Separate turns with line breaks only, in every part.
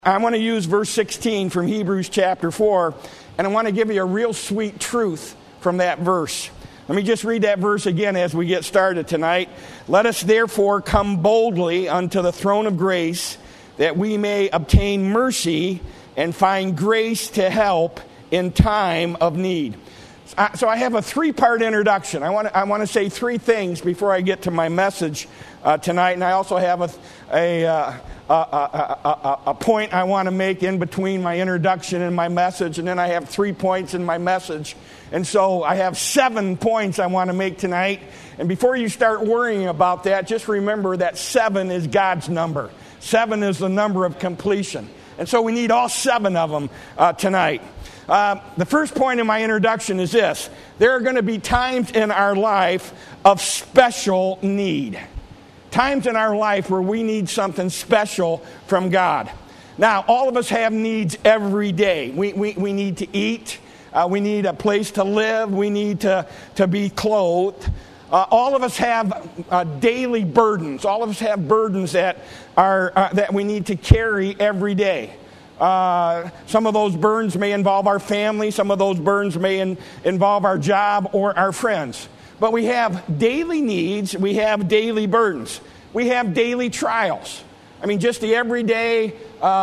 I want to use verse 16 from Hebrews chapter 4, and I want to give you a real sweet truth from that verse. Let me just read that verse again as we get started tonight. Let us therefore come boldly unto the throne of grace, that we may obtain mercy and find grace to help in time of need. So I have a three-part introduction. I want to say three things before I get to my message tonight, and I also have a point I want to make in between my introduction and my message, and then I have 3 points in my message. And so I have 7 points I want to make tonight. And before you start worrying about that, just remember that 7 is God's number. 7 is the number of completion. And so we need all 7 of them tonight. The first point in my introduction is this. There are going to be times in our life of special need. Times in our life where we need something special from God. Now, all of us have needs every day. We need to eat. We need a place to live. We need to be clothed. All of us have daily burdens. All of us have burdens that we need to carry every day. Some of those burdens may involve our family. Some of those burdens may involve our job or our friends. But we have daily needs. We have daily burdens. We have daily trials. I mean, just the everyday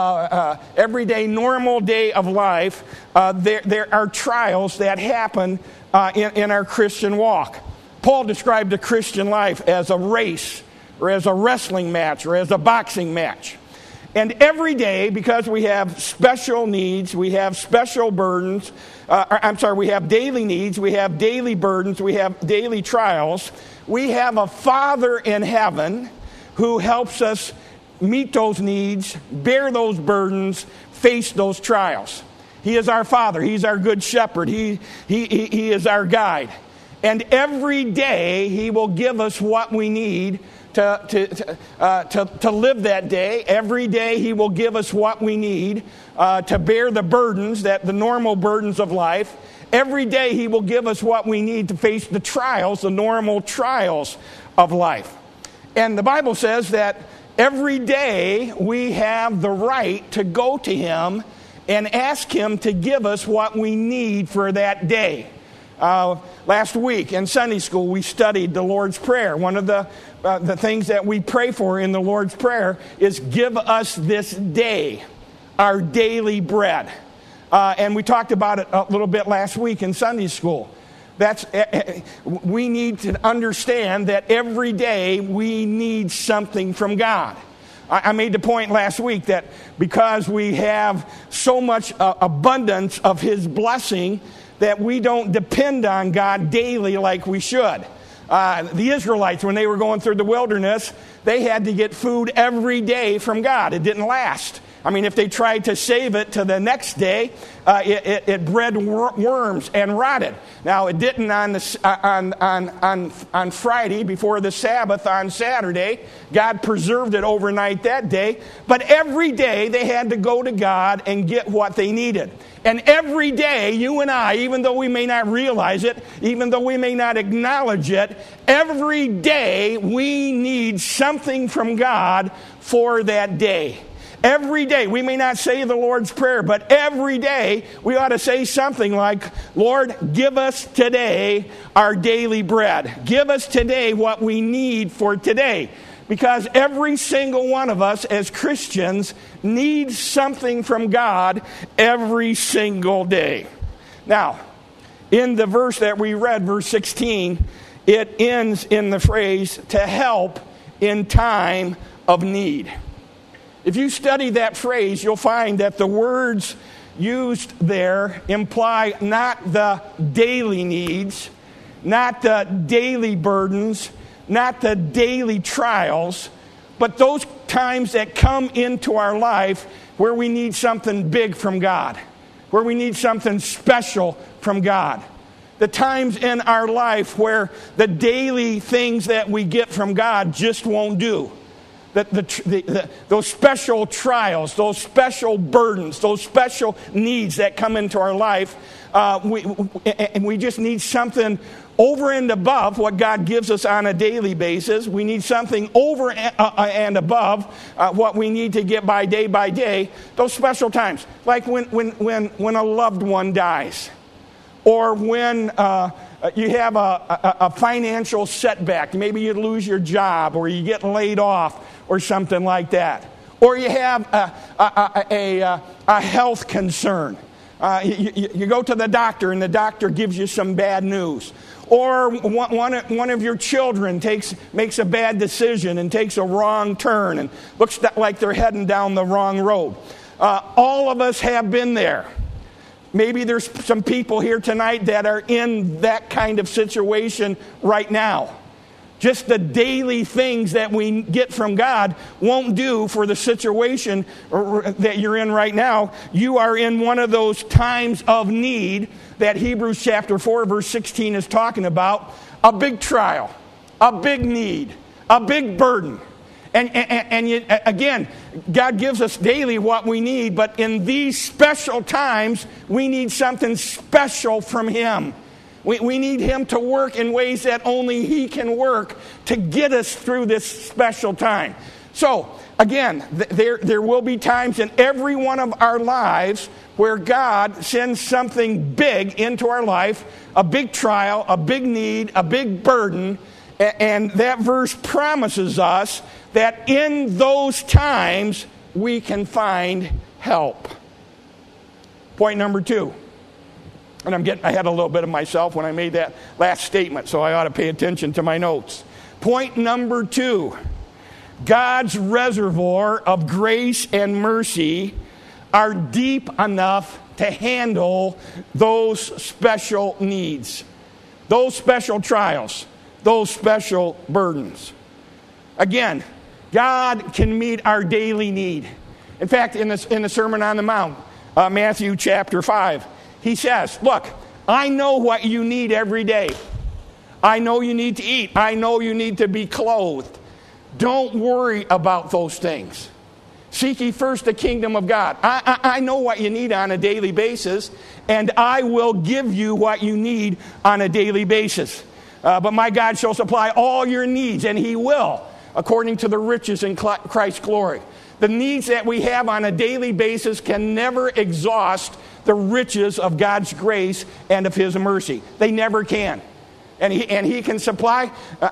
normal day of life. There are trials that happen in our Christian walk. Paul described the Christian life as a race, or as a wrestling match, or as a boxing match. And every day, because we have special needs, we have special burdens, we have daily needs, we have daily burdens, we have daily trials. We have a Father in heaven who helps us meet those needs, bear those burdens, face those trials. He is our Father. He's our good shepherd. He is our guide. And every day, He will give us what we need to live that day. Every day He will give us what we need to bear the burdens, the normal burdens of life. Every day He will give us what we need to face the trials, the normal trials of life. And the Bible says that every day we have the right to go to Him and ask Him to give us what we need for that day. Last week in Sunday school, we studied the Lord's Prayer. One of the things that we pray for in the Lord's Prayer is give us this day our daily bread. And we talked about it a little bit last week in Sunday school. We need to understand that every day we need something from God. I made the point last week that because we have so much abundance of His blessing, that we don't depend on God daily like we should. The Israelites, when they were going through the wilderness, they had to get food every day from God. It didn't last. I mean, if they tried to save it to the next day, it bred worms and rotted. Now, it didn't on Friday before the Sabbath on Saturday. God preserved it overnight that day. But every day they had to go to God and get what they needed. And every day, you and I, even though we may not realize it, even though we may not acknowledge it, every day we need something from God for that day. Every day, we may not say the Lord's Prayer, but every day we ought to say something like, Lord, give us today our daily bread. Give us today what we need for today. Because every single one of us as Christians needs something from God every single day. Now, in the verse that we read, verse 16, it ends in the phrase, to help in time of need. If you study that phrase, you'll find that the words used there imply not the daily needs, not the daily burdens, not the daily trials, but those times that come into our life where we need something big from God, where we need something special from God. The times in our life where the daily things that we get from God just won't do. those special trials, those special burdens, those special needs that come into our life. And we just need something over and above what God gives us on a daily basis. We need something over and above what we need to get by day. Those special times, like when a loved one dies, or when you have a financial setback. Maybe you lose your job, or you get laid off, or something like that. Or you have a health concern. You go to the doctor, and the doctor gives you some bad news. Or one of your children makes a bad decision and takes a wrong turn and looks like they're heading down the wrong road. All of us have been there. Maybe there's some people here tonight that are in that kind of situation right now. Just the daily things that we get from God won't do for the situation that you're in right now. You are in one of those times of need that Hebrews chapter 4, verse 16 is talking about. A big trial, a big need, a big burden. And again, God gives us daily what we need, but in these special times, we need something special from Him. We need Him to work in ways that only He can work to get us through this special time. So, again, there will be times in every one of our lives where God sends something big into our life, a big trial, a big need, a big burden, and that verse promises us that in those times we can find help. Point number 2. And I'm getting ahead a little bit of myself when I made that last statement, so I ought to pay attention to my notes. Point number 2. God's reservoir of grace and mercy are deep enough to handle those special needs, those special trials, those special burdens. Again, God can meet our daily need. In fact, in the Sermon on the Mount, Matthew chapter 5, He says, look, I know what you need every day. I know you need to eat. I know you need to be clothed. Don't worry about those things. Seek ye first the kingdom of God. I know what you need on a daily basis, and I will give you what you need on a daily basis. But my God shall supply all your needs, and He will, according to the riches in Christ's glory. The needs that we have on a daily basis can never exhaust the riches of God's grace and of His mercy. They never can. And He can supply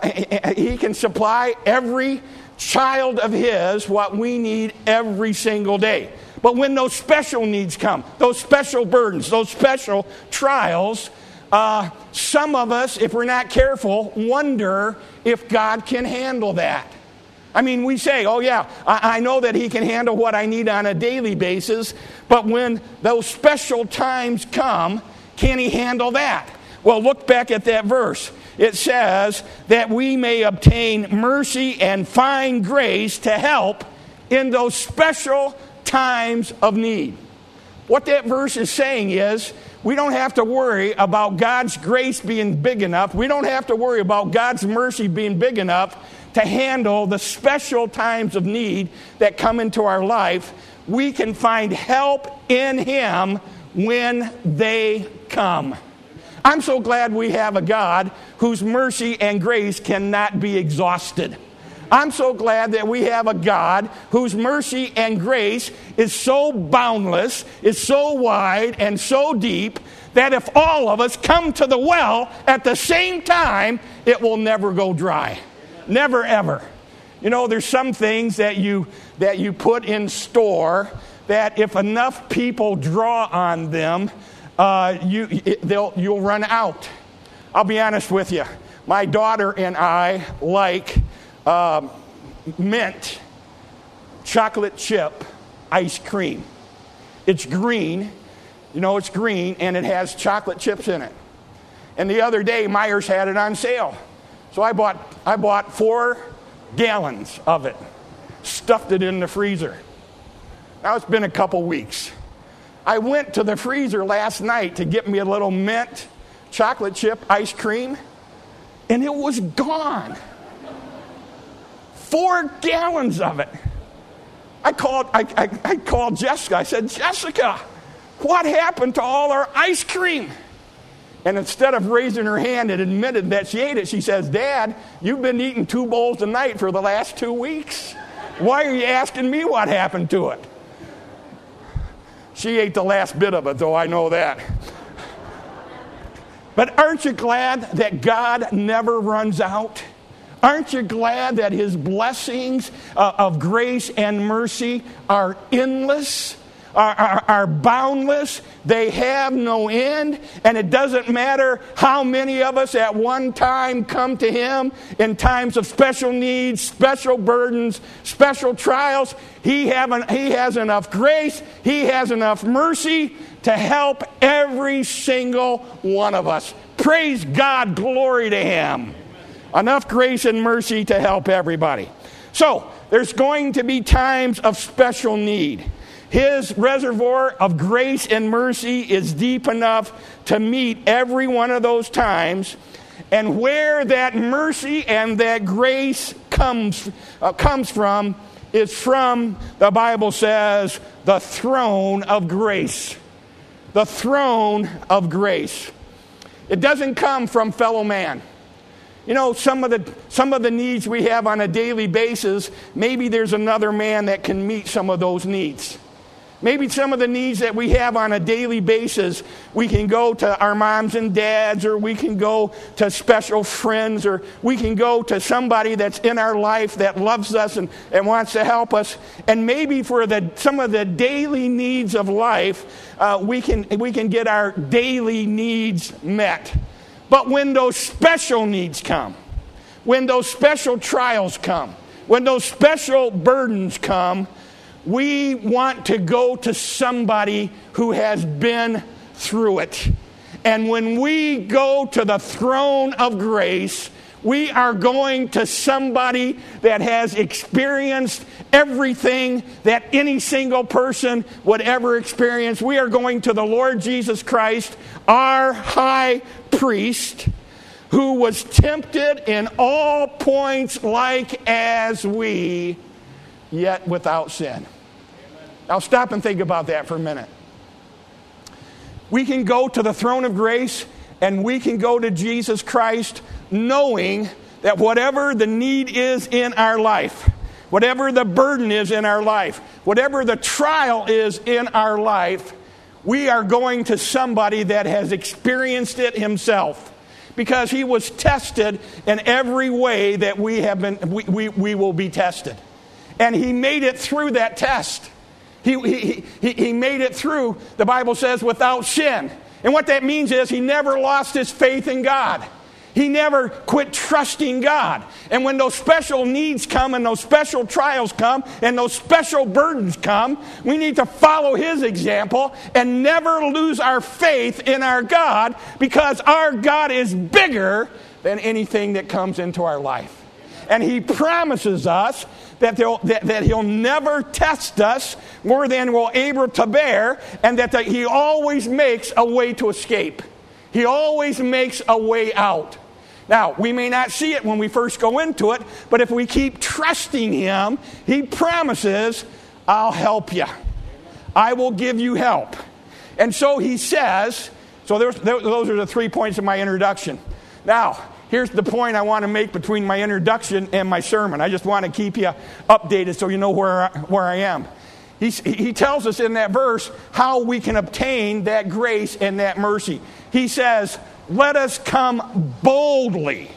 every child of His what we need every single day. But when those special needs come, those special burdens, those special trials, some of us, if we're not careful, wonder if God can handle that. I mean, we say, oh yeah, I know that He can handle what I need on a daily basis, but when those special times come, can He handle that? Well, look back at that verse. It says that we may obtain mercy and find grace to help in those special times of need. What that verse is saying is, we don't have to worry about God's grace being big enough. We don't have to worry about God's mercy being big enough to handle the special times of need that come into our life. We can find help in Him when they come. I'm so glad we have a God whose mercy and grace cannot be exhausted. I'm so glad that we have a God whose mercy and grace is so boundless, is so wide and so deep, that if all of us come to the well at the same time, it will never go dry. Never, ever. You know, there's some things that you put in store that if enough people draw on them, you'll run out. I'll be honest with you. My daughter and I like mint chocolate chip ice cream. It's green. You know, it's green, and it has chocolate chips in it. And the other day, Myers had it on sale. So I bought 4 gallons of it, stuffed it in the freezer. Now, it's been a couple weeks. I went to the freezer last night to get me a little mint chocolate chip ice cream, and it was gone. 4 gallons of it. I called Jessica. I said, Jessica, what happened to all our ice cream? And instead of raising her hand and admitting that she ate it, she says, Dad, you've been eating 2 bowls a night for the last 2 weeks. Why are you asking me what happened to it? She ate the last bit of it, though, I know that. But aren't you glad that God never runs out? Aren't you glad that His blessings of grace and mercy are endless, are boundless? They have no end, and it doesn't matter how many of us at one time come to Him in times of special needs, special burdens, special trials. He has enough grace, He has enough mercy to help every single one of us. Praise God, glory to Him. Enough grace and mercy to help everybody. So, there's going to be times of special need. His reservoir of grace and mercy is deep enough to meet every one of those times. And where that mercy and that grace comes from is from, the Bible says, the throne of grace. The throne of grace. It doesn't come from fellow man. You know, some of the needs we have on a daily basis, maybe there's another man that can meet some of those needs. Maybe some of the needs that we have on a daily basis, we can go to our moms and dads, or we can go to special friends, or we can go to somebody that's in our life that loves us and wants to help us. And maybe for some of the daily needs of life, we can get our daily needs met. But when those special needs come, when those special trials come, when those special burdens come, we want to go to somebody who has been through it. And when we go to the throne of grace, we are going to somebody that has experienced everything that any single person would ever experience. We are going to the Lord Jesus Christ, our high priest, who was tempted in all points like as we, yet without sin. Now stop and think about that for a minute. We can go to the throne of grace, and we can go to Jesus Christ knowing that whatever the need is in our life, whatever the burden is in our life, whatever the trial is in our life, we are going to somebody that has experienced it himself, because he was tested in every way that we will be tested. And he made it through that test. He made it through, the Bible says, without sin. And what that means is he never lost his faith in God. He never quit trusting God. And when those special needs come, and those special trials come, and those special burdens come, we need to follow his example and never lose our faith in our God, because our God is bigger than anything that comes into our life. And he promises us that he'll never test us more than we're able to bear, and that he always makes a way to escape. He always makes a way out. Now, we may not see it when we first go into it, but if we keep trusting him, he promises, I'll help you. I will give you help. And so he says, so those are the 3 points of my introduction. Now, here's the point I want to make between my introduction and my sermon. I just want to keep you updated so you know where I am. He tells us in that verse how we can obtain that grace and that mercy. He says, let us come boldly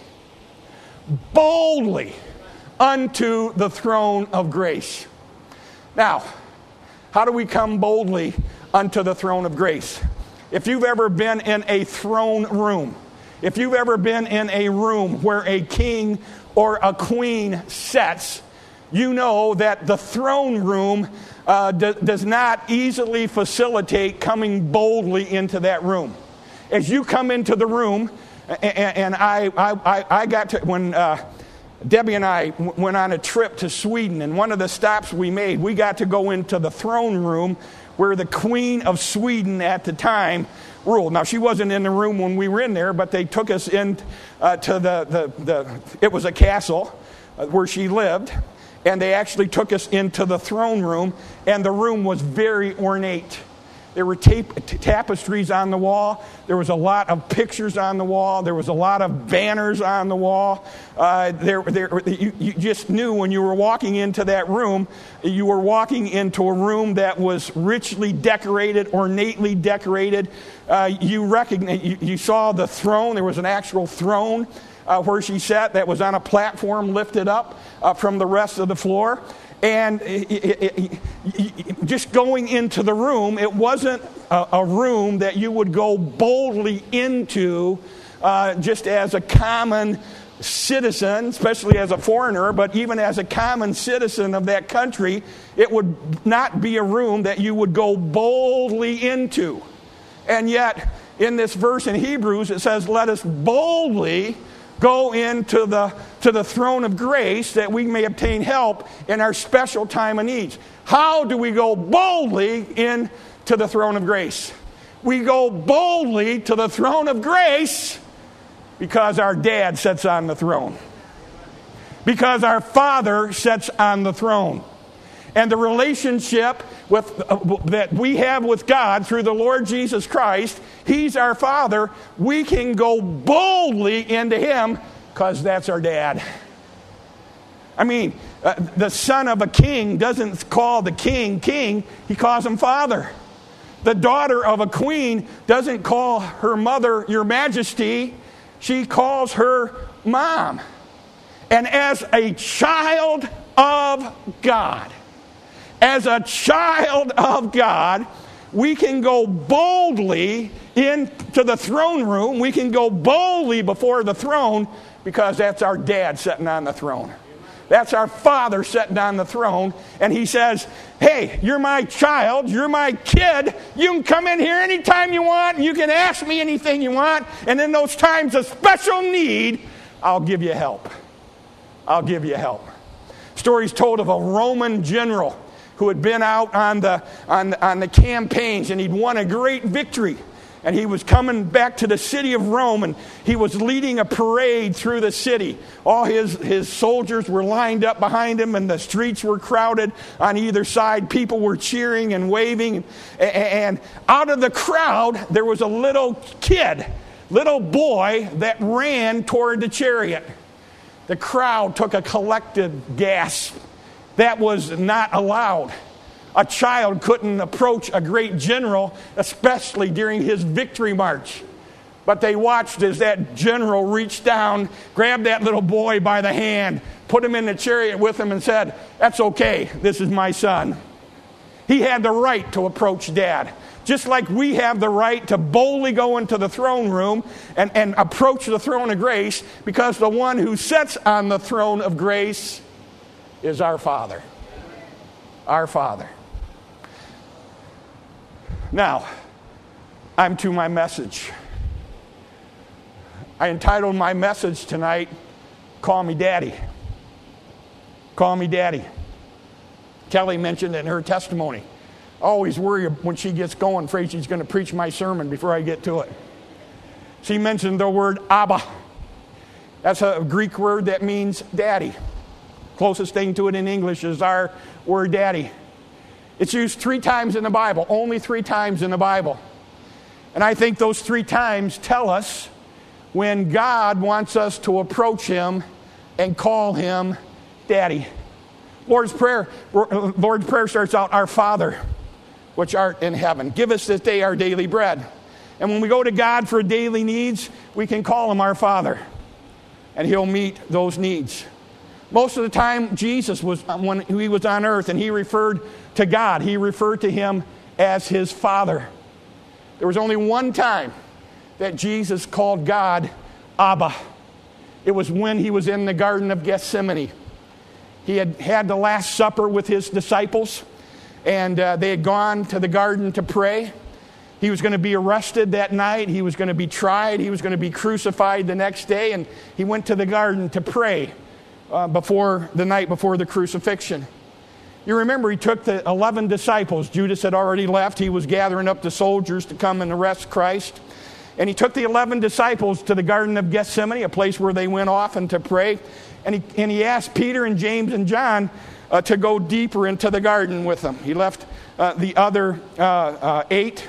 unto the throne of grace. Now, how do we come boldly unto the throne of grace? If you've ever been in a throne room, if you've ever been in a room where a king or a queen sits, you know that the throne room does not easily facilitate coming boldly into that room. As you come into the room, and I got to, when Debbie and I went on a trip to Sweden, and one of the stops we made, we got to go into the throne room where the Queen of Sweden at the time ruled. Now, she wasn't in the room when we were in there, but they took us in to it was a castle. where she lived, and they actually took us into the throne room, and the room was very ornate. There were tapestries on the wall. There was a lot of pictures on the wall. There was a lot of banners on the wall. You just knew when you were walking into that room, you were walking into a room that was richly decorated, ornately decorated. You saw the throne. There was an actual throne where she sat that was on a platform lifted up from the rest of the floor. And just going into the room, it wasn't a room that you would go boldly into just as a common citizen, especially as a foreigner, but even as a common citizen of that country, it would not be a room that you would go boldly into. And yet, in this verse in Hebrews, it says, let us boldly go into the throne of grace that we may obtain help in our special time of needs. How do we go boldly into the throne of grace? We go boldly to the throne of grace because our dad sits on the throne. Because our Father sits on the throne. And the relationship that we have with God through the Lord Jesus Christ, He's our Father. We can go boldly into Him because that's our dad. I mean, the son of a king doesn't call the king, he calls him father. The daughter of a queen doesn't call her mother, your majesty, she calls her mom. And as a child of God, we can go boldly into the throne room. We can go boldly before the throne because that's our dad sitting on the throne. That's our Father sitting on the throne. And He says, hey, you're my child. You're my kid. You can come in here anytime you want. And you can ask me anything you want. And in those times of special need, I'll give you help. I'll give you help. Stories told of a Roman general who had been out on the campaigns, and he'd won a great victory. And he was coming back to the city of Rome, and he was leading a parade through the city. All his soldiers were lined up behind him, and the streets were crowded on either side. People were cheering and waving. And out of the crowd, there was a little boy that ran toward the chariot. The crowd took a collective gasp. That was not allowed. A child couldn't approach a great general, especially during his victory march. But they watched as that general reached down, grabbed that little boy by the hand, put him in the chariot with him and said, that's okay, this is my son. He had the right to approach dad. Just like we have the right to boldly go into the throne room and approach the throne of grace, because the one who sits on the throne of grace is our Father. Our Father. Now, I'm to my message. I entitled my message tonight, Call Me Daddy. Call Me Daddy. Kelly mentioned in her testimony, I always worry when she gets going, afraid she's going to preach my sermon before I get to it. She mentioned the word Abba. That's a Greek word that means daddy. Closest thing to it in English is our word daddy. It's used 3 times in the Bible, only 3 times in the Bible. And I think those 3 times tell us when God wants us to approach Him and call Him Daddy. Lord's Prayer starts out, Our Father, which art in heaven, give us this day our daily bread. And when we go to God for daily needs, we can call Him our Father, and He'll meet those needs. Most of the time, Jesus was, when He was on earth and He referred to God, He referred to Him as His Father. There was only one time that Jesus called God Abba. It was when He was in the Garden of Gethsemane. He had the Last Supper with His disciples, and they had gone to the garden to pray. He was going to be arrested that night. He was going to be tried. He was going to be crucified the next day, and He went to the garden to pray before the night before the crucifixion. You remember He took the 11 disciples. Judas had already left. He was gathering up the soldiers to come and arrest Christ. And he took the 11 disciples to the Garden of Gethsemane, a place where they went often to pray. And he asked Peter and James and John to go deeper into the garden with them. He left the other eight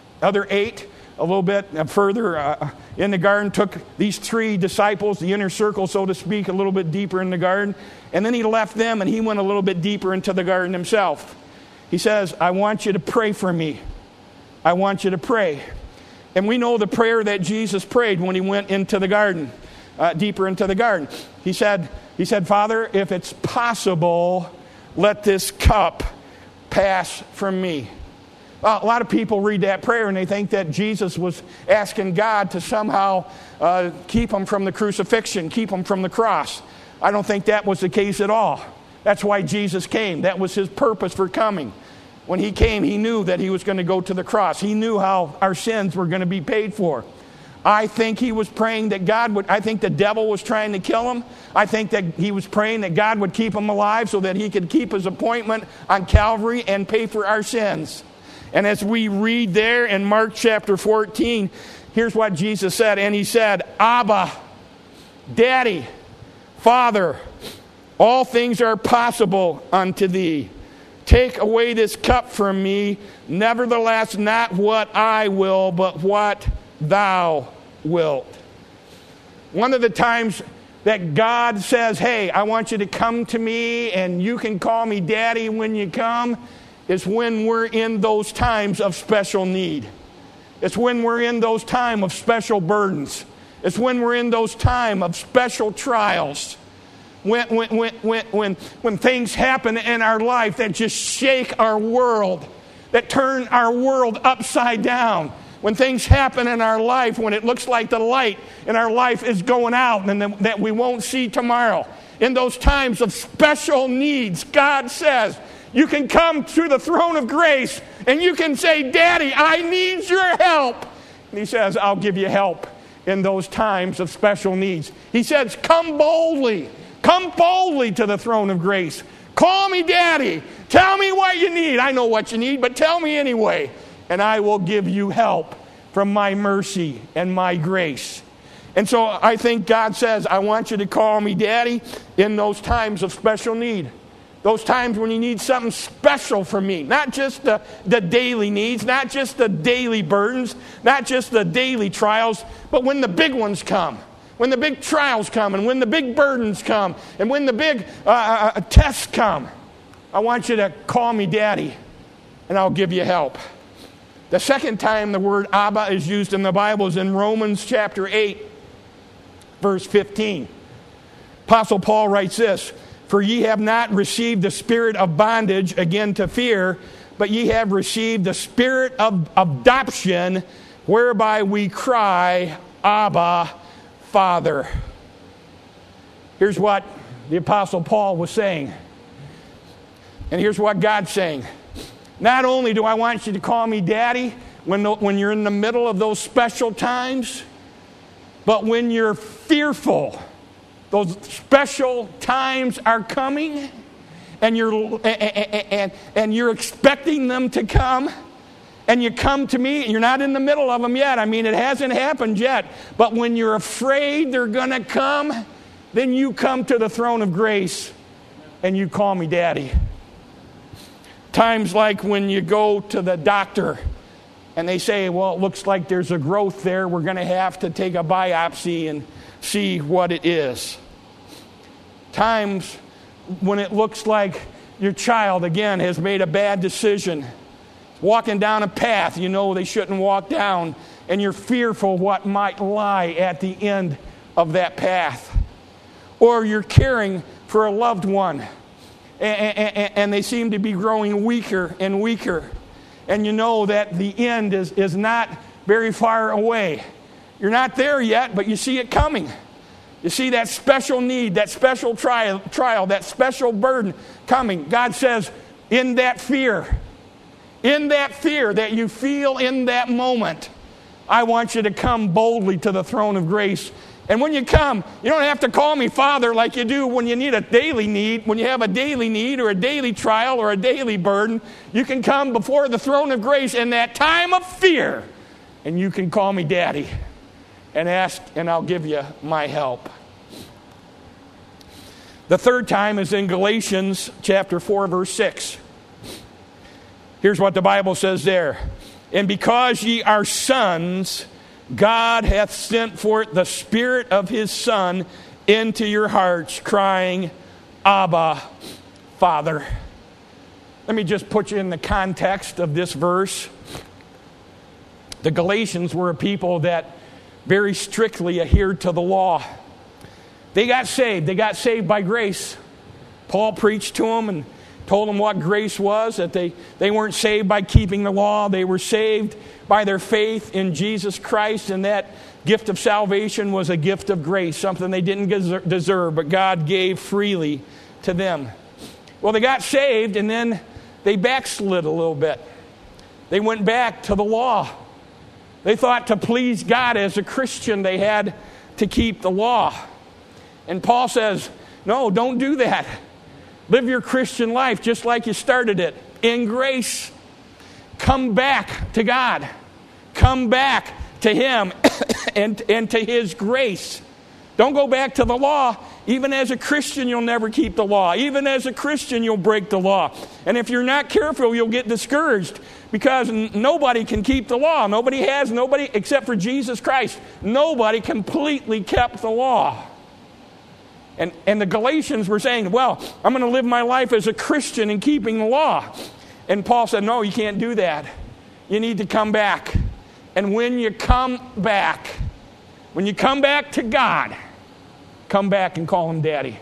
a little bit further in the garden, took these 3 disciples, the inner circle, so to speak, a little bit deeper in the garden. And then he left them and he went a little bit deeper into the garden himself. He says, I want you to pray for me. I want you to pray. And we know the prayer that Jesus prayed when he went into the garden, deeper into the garden. He said, Father, if it's possible, let this cup pass from me. A lot of people read that prayer and they think that Jesus was asking God to somehow keep him from the crucifixion, keep him from the cross. I don't think that was the case at all. That's why Jesus came. That was his purpose for coming. When he came, he knew that he was going to go to the cross. He knew how our sins were going to be paid for. I think he was praying that God would, I think the devil was trying to kill him. I think that he was praying that God would keep him alive so that he could keep his appointment on Calvary and pay for our sins. And as we read there in Mark chapter 14, here's what Jesus said. And he said, Abba, Daddy, Father, all things are possible unto thee. Take away this cup from me. Nevertheless, not what I will, but what thou wilt. One of the times that God says, hey, I want you to come to me and you can call me Daddy when you come, is when we're in those times of special need. It's when we're in those times of special burdens. It's when we're in those times of special trials. When things happen in our life that just shake our world, that turn our world upside down. When things happen in our life, when it looks like the light in our life is going out and that we won't see tomorrow. In those times of special needs, God says, you can come to the throne of grace and you can say, Daddy, I need your help. And he says, I'll give you help in those times of special needs. He says, come boldly. Come boldly to the throne of grace. Call me Daddy. Tell me what you need. I know what you need, but tell me anyway. And I will give you help from my mercy and my grace. And so I think God says, I want you to call me Daddy in those times of special need. Those times when you need something special from me. Not just the daily needs, not just the daily burdens, not just the daily trials, but when the big ones come. When the big trials come and when the big burdens come and when the big tests come, I want you to call me Daddy and I'll give you help. The second time the word Abba is used in the Bible is in Romans chapter 8, verse 15. Apostle Paul writes this, for ye have not received the spirit of bondage again to fear, but ye have received the spirit of adoption, whereby we cry, Abba, Father. Here's what the Apostle Paul was saying. And here's what God's saying. Not only do I want you to call me Daddy when you're in the middle of those special times, but when you're fearful, those special times are coming and you're expecting them to come. And you come to me, and you're not in the middle of them yet. I mean, it hasn't happened yet. But when you're afraid they're going to come, then you come to the throne of grace, and you call me Daddy. Times like when you go to the doctor, and they say, well, it looks like there's a growth there. We're going to have to take a biopsy and see what it is. Times when it looks like your child, again, has made a bad decision. Walking down a path you know they shouldn't walk down, and you're fearful what might lie at the end of that path. Or you're caring for a loved one, and they seem to be growing weaker and weaker, and you know that the end is not very far away. You're not there yet, but you see it coming. You see that special need, that special trial, that special burden coming. God says, in that fear that you feel in that moment, I want you to come boldly to the throne of grace. And when you come, you don't have to call me Father like you do when you need a daily need. When you have a daily need or a daily trial or a daily burden, you can come before the throne of grace in that time of fear And you can call me Daddy and ask, and I'll give you my help. The third time is in Galatians chapter 4, verse 6. Here's what the Bible says there. And because ye are sons, God hath sent forth the Spirit of his Son into your hearts, crying, Abba, Father. Let me just put you in the context of this verse. The Galatians were a people that very strictly adhered to the law. They got saved. They got saved by grace. Paul preached to them and told them what grace was, that they weren't saved by keeping the law. They were saved by their faith in Jesus Christ, and that gift of salvation was a gift of grace, something they didn't deserve, but God gave freely to them. Well, they got saved, and then they backslid a little bit. They went back to the law. They thought to please God as a Christian, they had to keep the law. And Paul says, no, don't do that. Live your Christian life just like you started it, in grace. Come back to God. Come back to Him and to His grace. Don't go back to the law. Even as a Christian, you'll never keep the law. Even as a Christian, you'll break the law. And if you're not careful, you'll get discouraged because nobody can keep the law. Nobody except for Jesus Christ. Nobody completely kept the law. And the Galatians were saying, well, I'm going to live my life as a Christian in keeping the law. And Paul said, no, you can't do that. You need to come back. And when you come back to God, come back and call Him Daddy.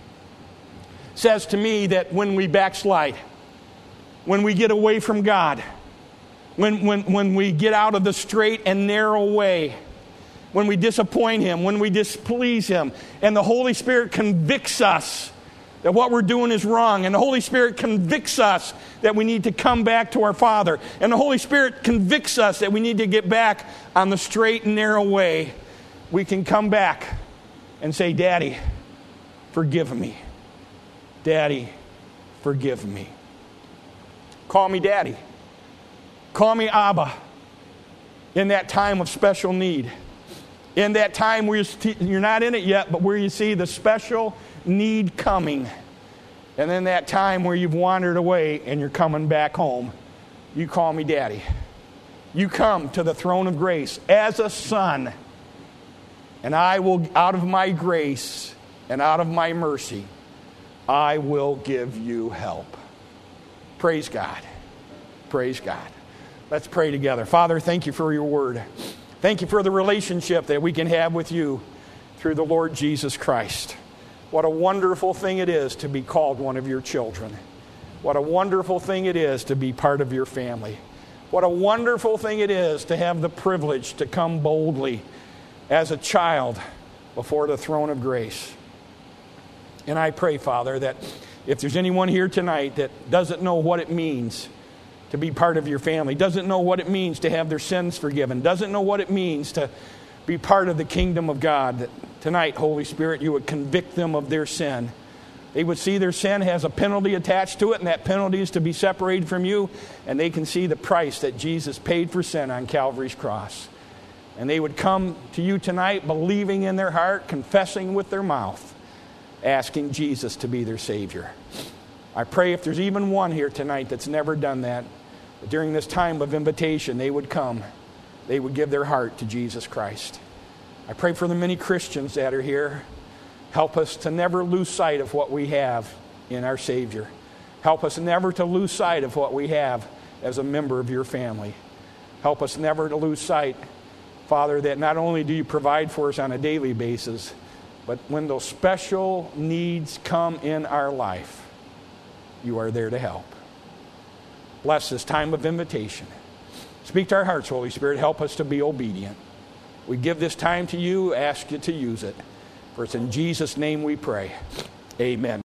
It says to me that when we backslide, when we get away from God, when we get out of the straight and narrow way, when we disappoint Him, when we displease Him, and the Holy Spirit convicts us that what we're doing is wrong, and the Holy Spirit convicts us that we need to come back to our Father, and the Holy Spirit convicts us that we need to get back on the straight and narrow way, we can come back and say, Daddy, forgive me. Daddy, forgive me. Call me Daddy. Call me Abba in that time of special need. In that time where you're not in it yet, but where you see the special need coming. And then that time where you've wandered away and you're coming back home, you call me Daddy. You come to the throne of grace as a son, and I will, out of my grace and out of my mercy, I will give you help. Praise God. Praise God. Let's pray together. Father, thank you for your word. Thank you for the relationship that we can have with you through the Lord Jesus Christ. What a wonderful thing it is to be called one of your children. What a wonderful thing it is to be part of your family. What a wonderful thing it is to have the privilege to come boldly as a child before the throne of grace. And I pray, Father, that if there's anyone here tonight that doesn't know what it means to be part of your family, doesn't know what it means to have their sins forgiven, doesn't know what it means to be part of the kingdom of God, that tonight, Holy Spirit, you would convict them of their sin. They would see their sin has a penalty attached to it, and that penalty is to be separated from you, and they can see the price that Jesus paid for sin on Calvary's cross. And they would come to you tonight believing in their heart, confessing with their mouth, asking Jesus to be their Savior. I pray if there's even one here tonight that's never done that, during this time of invitation, they would come. They would give their heart to Jesus Christ. I pray for the many Christians that are here. Help us to never lose sight of what we have in our Savior. Help us never to lose sight of what we have as a member of your family. Help us never to lose sight, Father, that not only do you provide for us on a daily basis, but when those special needs come in our life, you are there to help. Bless this time of invitation. Speak to our hearts, Holy Spirit. Help us to be obedient. We give this time to you, ask you to use it. For it's in Jesus' name we pray. Amen.